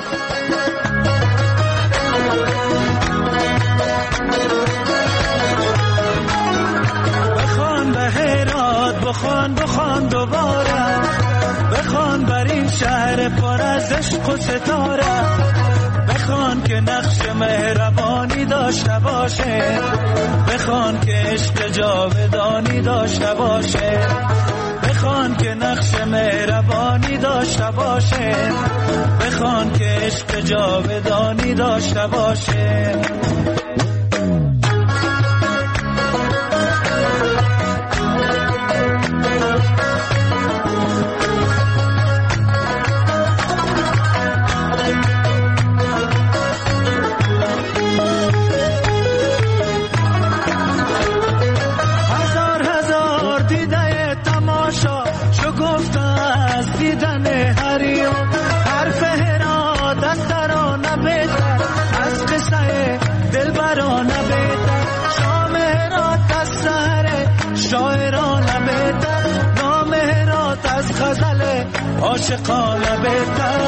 بخوان دوباره بخوان بر این شهر پر از عشق و ستاره بخوان که نقش مهربانی داشته باشه بخوان که عشق جاودانی داشته باشه بخوان که نقش مهربانی داشته باشه بخوان که عشق جاودانی داشته باشه. عاشقانه بهتر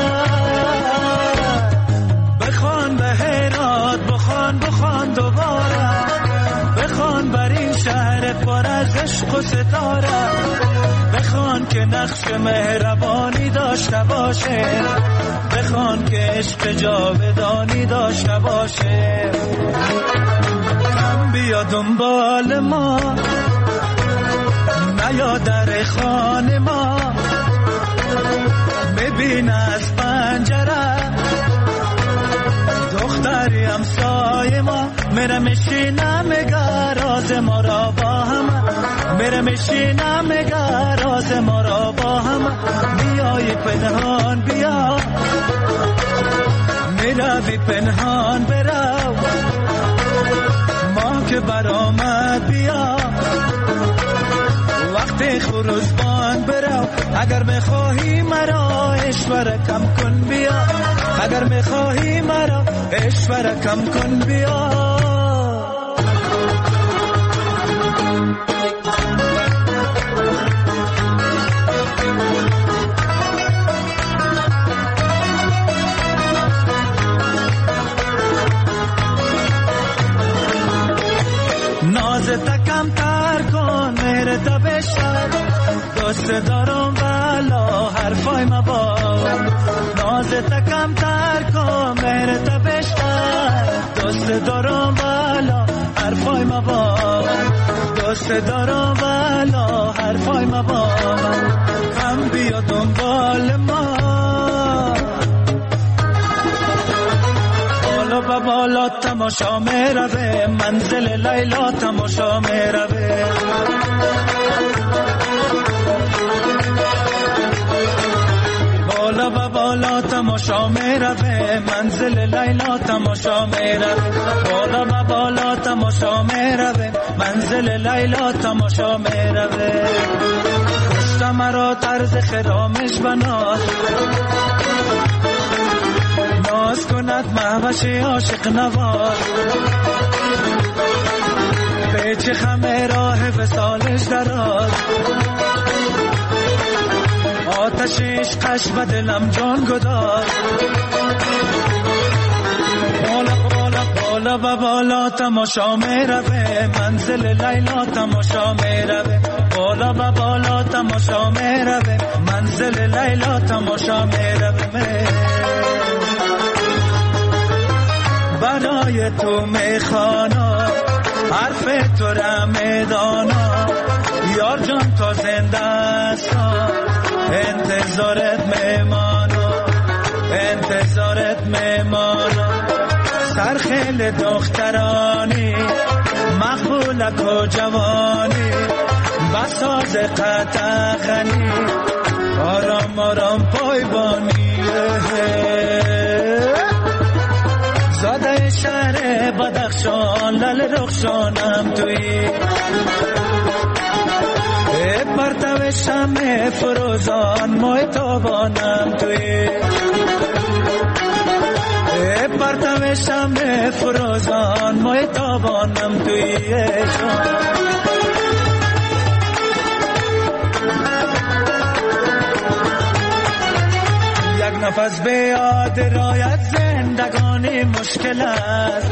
بخوان به هرات بخوان دوباره بخوان بر این شهر پر از عشق و ستاره بخوان که نقش مهربانی داشته باشه بخوان که عشق جاودانی داشته باشه. کم بیا دنبال ما نیا در خانه ما ببین از پنجره دختری همسایه ما میره میشینه میگه راز ما را با هم میره میشینه میگه راز ما را با با هم میای پنهان بیا، میروی پنهان برو، ما که برآمد بیا، وقت خروزبان برو، اگر میخواهی مرا اشوره کم کن بیا، اگر میخواهی مرا اشوره کم کن بیا. نازت کم تر کن مهر تا بشتر، دوست دارم والا حرفای مباد. نازت کم تر کن مهر تا بشتر، دوست دارم والا حرفای مباد، دوست دارم والا حرفای مباد. کم بیا دنبال ما، بالا بالا تماشا میروه، منزل لیلا تماشا میروه. بالا بالا تماشا میروه، منزل لیلا تماشا میروه. بالا بالا تماشا میروه، منزل لیلا تماشا میروه. پشت مرا طرز خرامش بناز، ناز کند مهوش عاشق نواز. پیچ خمه راه وصالش دراز، آتش عشقش به دلم جان گداز. بالا بالا بالا و بالا تماشا میروه، منزل لیلا تماشا میروه. بالا و بالا تماشا میروه، منزل لیلا تماشا میروه. برای تو میخوانا حرف تو را میدانا، یار جان تا زنده هستم انتظارت میمانا، انتظارت میمانا. سرخیل دخترانی مخبولک و جوانی، بساز قطعخنی آرام آرام پایبانی. زاده شهر بدخشان لل رخشانم توی، پرتو شمع فروزان موی تابانم توی، پرتو شمع فروزان موی تابانم توی. یک نفس به یاد رایت زندگانی مشکل است،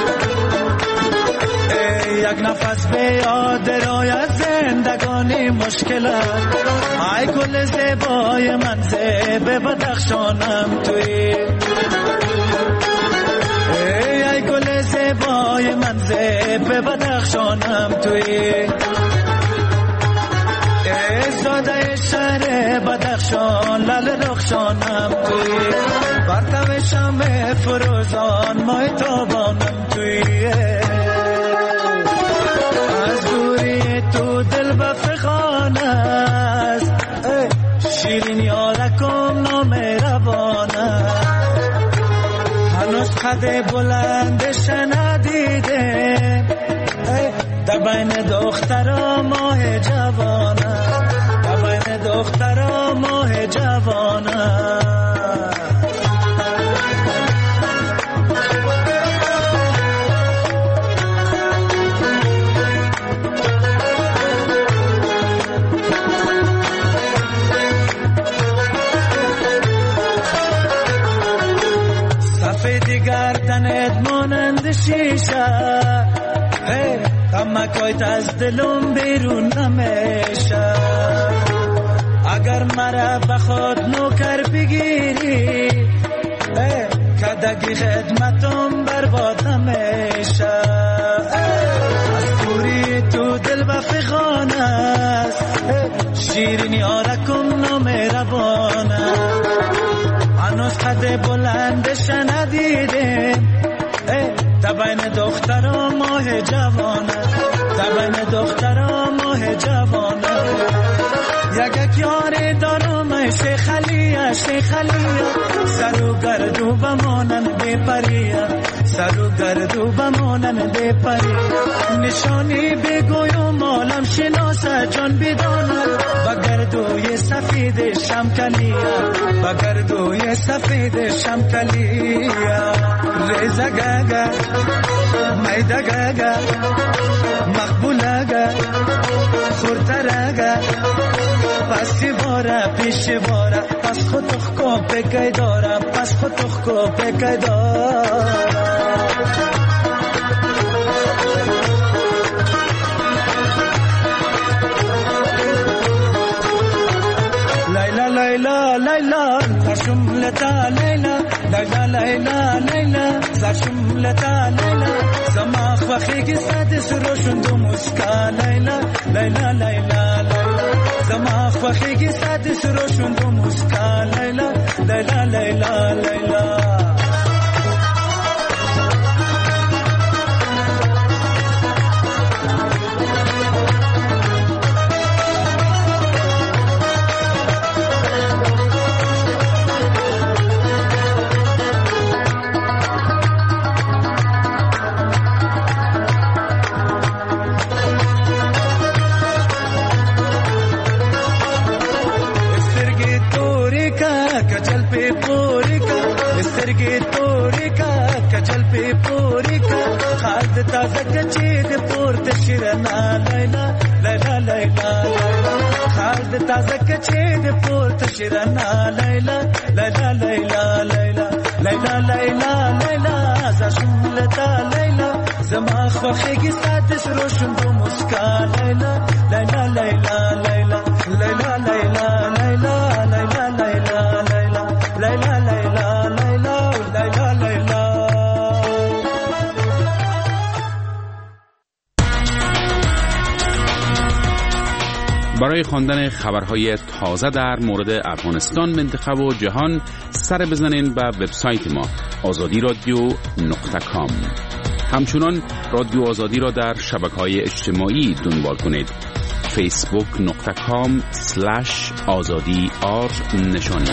یک نفس به یاد رایت زندگانی مشکل است. ای گل زیبای من زیب بدخشانم توی، ای گل زیبای من زیب بدخشانم توی. زاده شهر بدخشان لل رخشانم توی، برتو شمع فروزان مای تابانم توی. از دوری تو دل بفخان است، شیرین یارکم نامهربان است. هنوز قد بلندش ندیده، در بین دخترا ماه جوانه، در بین دخترا ماه جوانه. سفید گردنت مانند شیشه، کمکایت از دلم بیرون نمیشه. اگر مرا بخواد نوکر بگیری، کدگی خدمتم برباد نمیشه. از دوری تو دل بفخان است، شیرین یارکم نامهربانه. هنوز قد بلندش ندیدیم، در بین دخترا ماه جوانه، در بین دخترا ماه جوانه. یک یاری دار شیخ علیا سر و گردو بمانند بپریا سر و گردو بمانند بپریا نشانی بگویم مالم شناسه جان بداند و گردوی سفید شمکلیا و گردوی سفید شمکلیا ریزه گاگا میده گاگا مقبوله گا خورتره گا پسی باره پیش باره پس خودخ کو بگی داره پس خودخ کو بگی داره لیلا لیلا زشملتا لیلا لیلا لیلا لیلا زشملتا لیلا زما خوخیگی ساده سروشون دو مسکا لیلا لیلا لیلا لیلا زما خوخیگی ساده سروشون دو مسکا لیلا لیلا لیلا لیلا تازه کچی د پورته شیرنا لیلا لیلا لیلا خالد تازه کچی د پورته شیرنا لیلا لیلا لیلا لیلا لیلا لیلا لیلا زشملتا لیلا زما خوخیگی سادس روشن دو مسکا لیلا لیلا لیلا لیلا لیلا لیلا لیلا لیلا لیلا لیلا لیلا لیلا لیلا لیلا برای خواندن خبرهای تازه در مورد افغانستان، منطقه و جهان سر بزنین به وبسایت ما azadiradio.com. همچنان رادیو آزادی را در شبکه‌های اجتماعی دنبال کنید. facebook.com/azadi نشانی.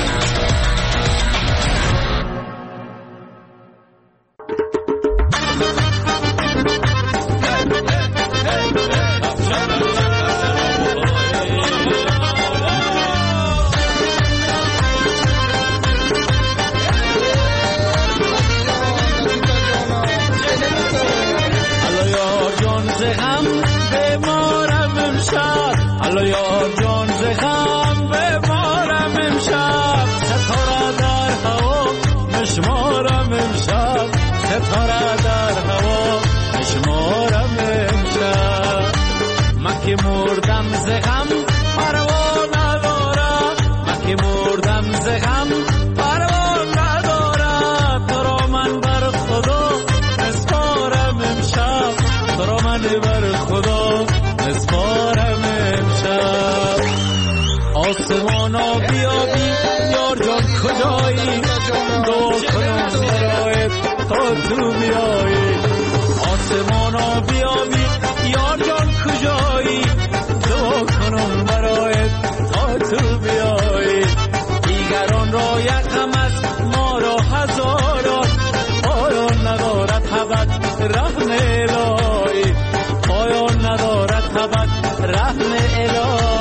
آسمانا بیابی یار جان کجایی دو کنم برایت تا تو بیایی آسمانا بیابی یار جان کجایی دو کنم برایت تا تو بیایی دیگران را یکم است ما را هزاران پایان ندارد ابد رحم الهی پایان ندارد ابد رحم الهی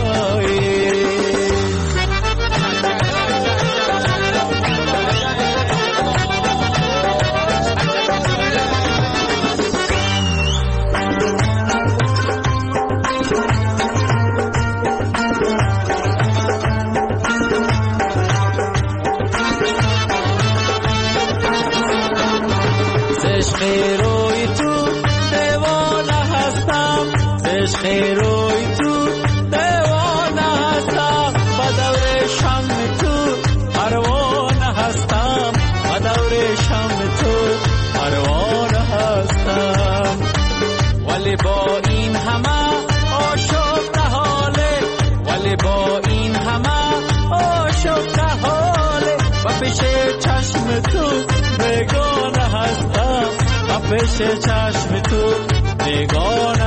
روی تو دیوانه هستم روی تو دیوانه هستم با دور شم تو پروانه هستم با دور شم تو پروانه هستم ولی با این همه آشفته حاله ولی با این همه آشفته حاله و پیش چشم تو بیگانه هستم پیش چشم تو بیگانه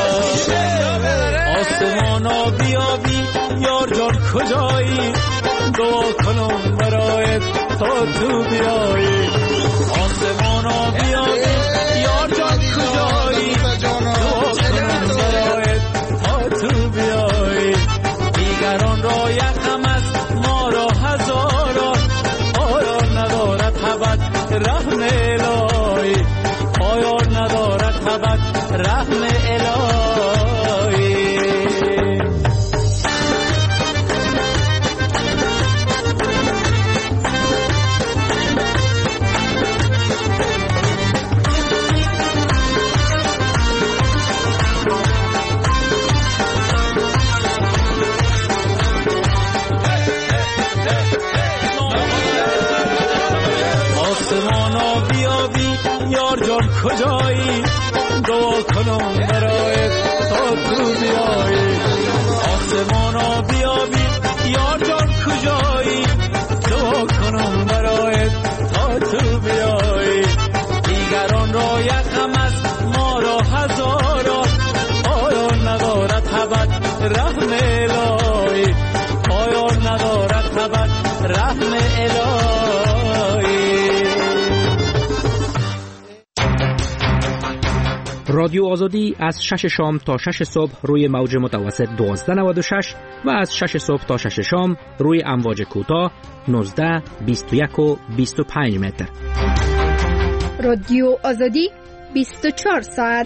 هستم آسمانا بیابی یار جان کجایی دعا کنم برایت تا تو بیایی آسمانا بیایی یار جان کجایی دعا کنم برایت تا تو بیایی دیگران را یکم از ما را هزاران آیا ندارد حبت رحم الهی آیا ندارد حبت رحم الهی آسمانا بیابی یار جان کجایی دعا کنم برایت تا تو بیایی آسمانا بیابی یار جان کجایی دعا کنم برایت تا تو بیایی دیگران را یکم از ما را هزاران آیا ندارد حبت رحم الهی آیا ندارد حبت رحم الهی رادیو آزادی از 6 شام تا 6 صبح روی موج متوسط 1296 و از 6 صبح تا 6 شام روی امواج کوتاه 19 21 و 25 متر. رادیو آزادی 24 ساعت.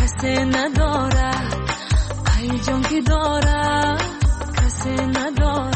نداره ای جان که داره کسی نداره